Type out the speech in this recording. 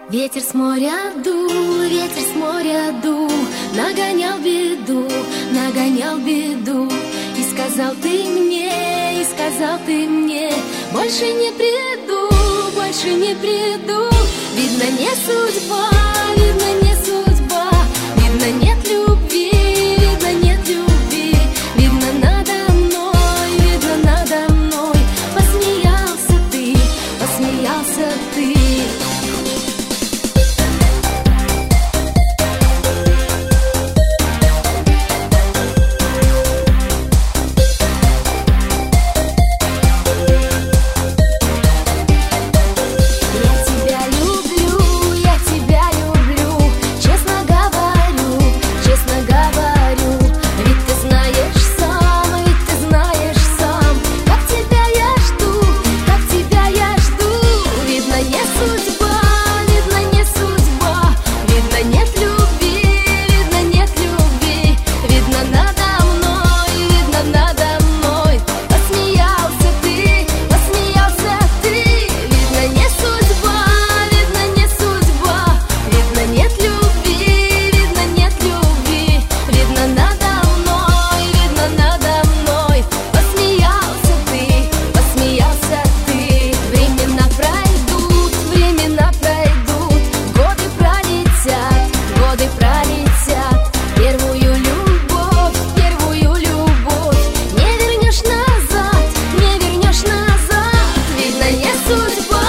Ветер с моря дул, ветер с моря дул, нагонял беду, нагонял беду. И сказал ты мне, и сказал ты мне, больше не приду, больше не приду. Видно, не судьба, видно, не судьба, видно, нет любви, видно, нет любви. Видно, надо мной посмеялся ты, посмеялся ты. Судьба.